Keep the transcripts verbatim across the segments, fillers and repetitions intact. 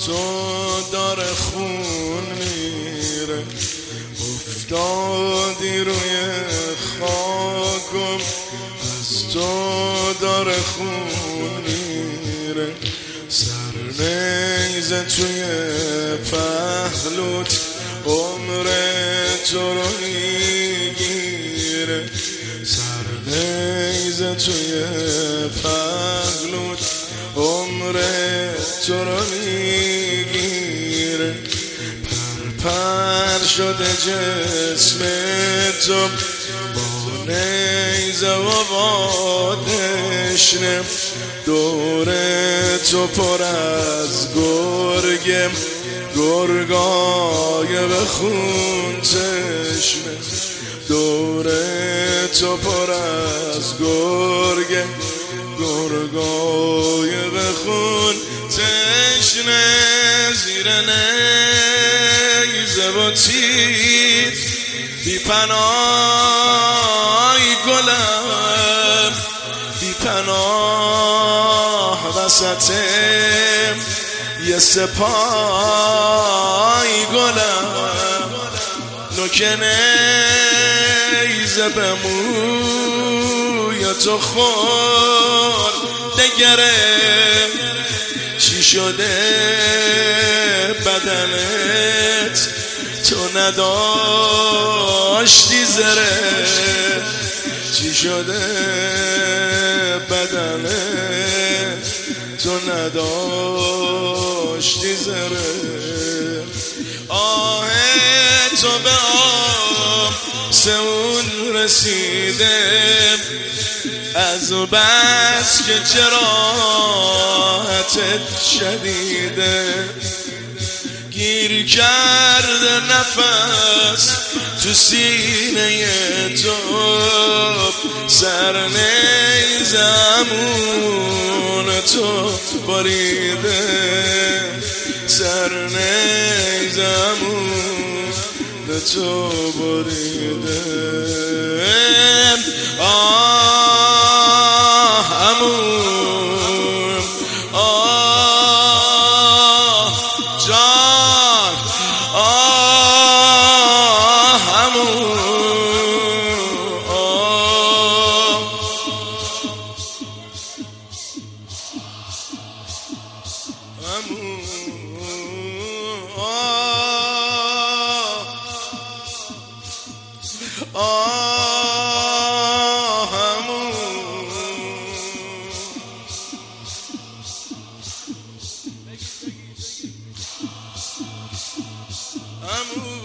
تو داره خون میره، افتادی روی خاکم از تو داره خون میره، سر نیزه توی پهلوت عمر تو رو میگیره، سر نیزه توی پهلوت عمر تو رو میگیره، پر پر شده جسم تو با نیزه و با دشنه، دور تو پر از گرگه، گرگای به خون تشنه، دور تو پر از گرگه، گرگای به خون تشنه، زیر نیزه و تیر بی پناهی گلم، بی پناه وسط یه سپاهی گلم، نوک نیزه به موی تو خورده گره، چی شده بدنت تو نداشتی زره، چی شده بدنت تو نداشتی زره، آه تو به آسمون رسیده از بس که جراحتت شدیده، گیر کرده نفس تو سینه تو، سر نیزمون تو بریده، سر نیزمون تو بریده، آه امون آه جان آه امون آه امون آه همون همون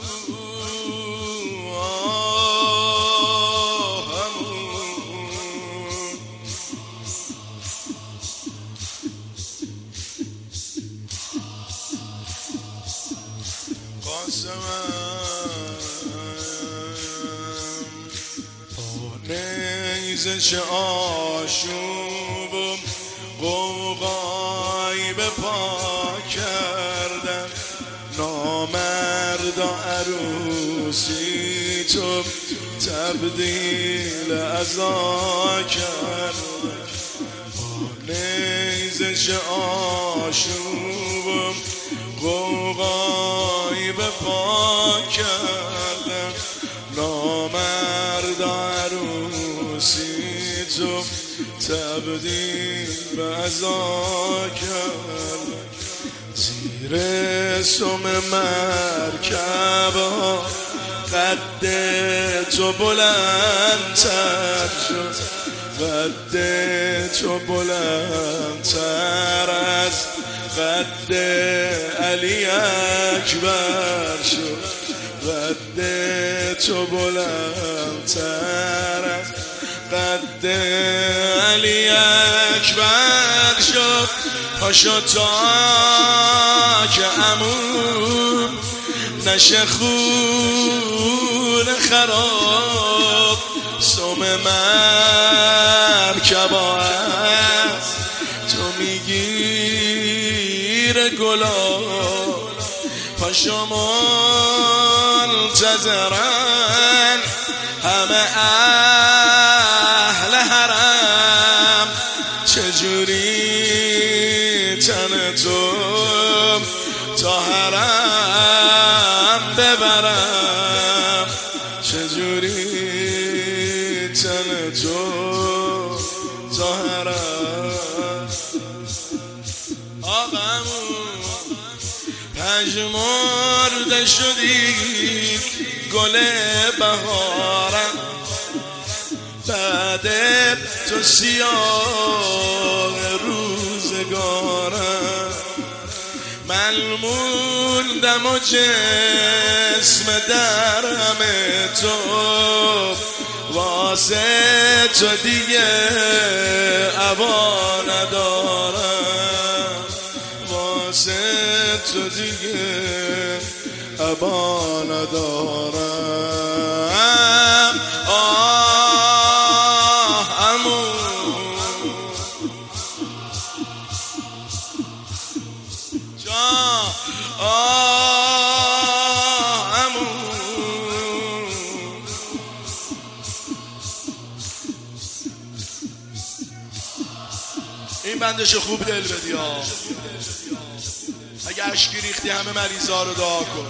آه همون نیزه چه آشوبم قوقایی به پا کردن، نامردا عروسی تو تبدیل عزا کردن، نیزه چه آشوبم قوقایی به پا کردن، نامردا عروسی تو تبدیل به عزا کرد، زیر سم مرکب قد تو بلندتر شد، قد تو بلندتر از قد علی اکبر شد، قد تو بلندتر از قد علی اکبر شد، پاشو تا که عموم نشه خون خراب، سم مرکبا از تو میگیره گلاب، پاشو منتظرن همه اهل حرم، چجوری تن تو تو ظاهر است. آقامون پژمرده شدی گل بهارم، بعد تو سیاه روزگارم. من موندم و جسم درم تو، واسه تو دیگه عبا ندارم، واسه تو دیگه عبا ندارم. آه عمو جان، آه عمو این بندشو خوب دل بدی ها. اگه اشکی ریختی همه مریضا رو دعا کن.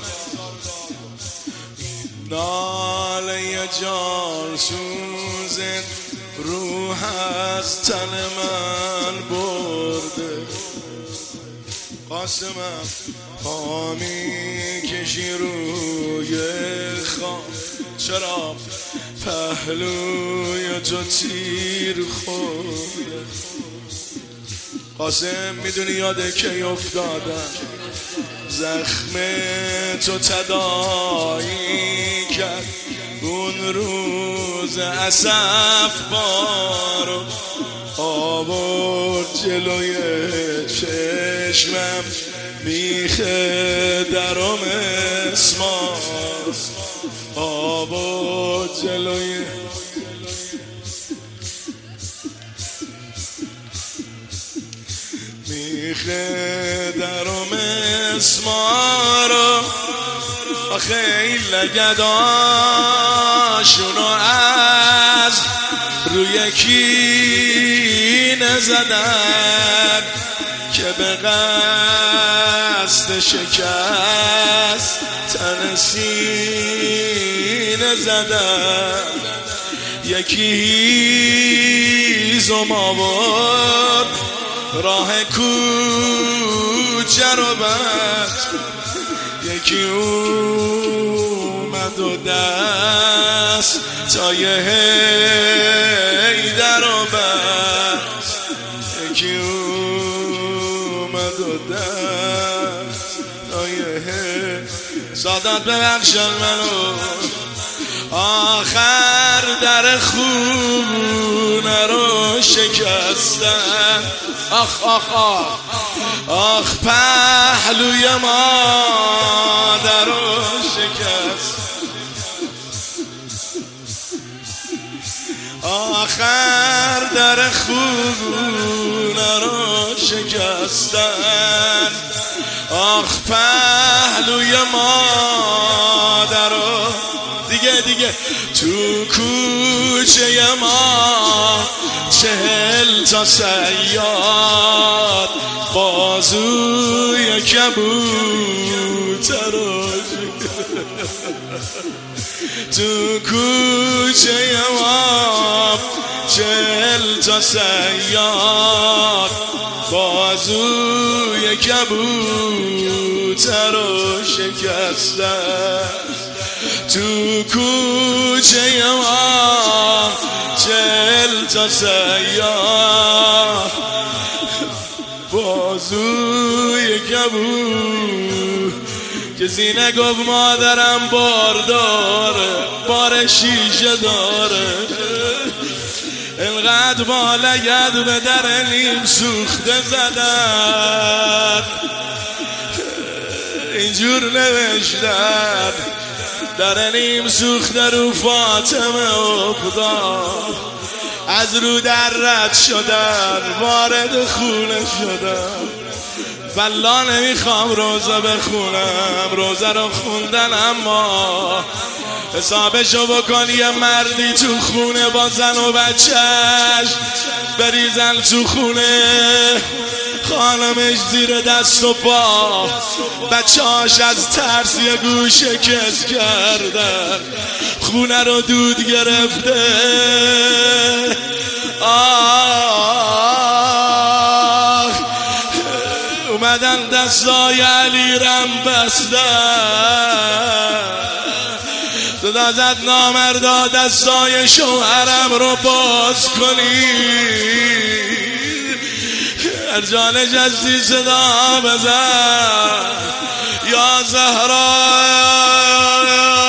ناله جان سوزت روح از تن من برده، قاسمم پا می کشی روی خاک، چرا پهلوی تو تیر خورده. قاسم میدونی یاده کی افتادم، زخم تو تدایی کرد اون روز اسف بارو، آورد جلوی چشمم میخه درم اسمار، آورد جلوی میخه درم اسمارو. آخه این لگداشونو از روی کی نزدن که به قصد شکست تن سینه زدن. یکی هیزم آورد راه کوچه رو بست، یکی اومد و دست تای حیدر رو بست، یکی اومد و دست تای حیدر. سادات ببخشن منو، آخر در خونه رو شکستن. آخ آخ آخ آخ پهلوی مادر رو شکست، آخر در خونه رو شکستن. آخ پهلوی مادر رو دیگه دیگه تو کوچه ما چهل تا صیاد بازوی کبوتر رو تو کوچه ما چهل تا صیاد بازوی کبوتر رو شکستن. تو کوچه ما چهل تا صیاد بازوی کبوتر. کسی نگفت مادرم بار داره، بار شیشه داره، انقدر با لگد به در نیم سوخته زدن، اینجور نوشتن در نیم سوخته رو فاطمه افتاد، از رو در رد شدن وارد خونه شدن. والله نمیخوام روزه بخونم، روزه رو خوندن اما حسابشو بکن یه مردی تو خونه با زن و بچهش بریزن تو خونه خانمش زیر دست و پا، بچه‌هاش از ترس یه گوشه کز کردن، خونه رو دود گرفته. آه اومدن دستای علی رم بستن، صدا زد نامردا دستای شوهرم رو باز کنید، هر جا نشستی صدا بزن یا زهرا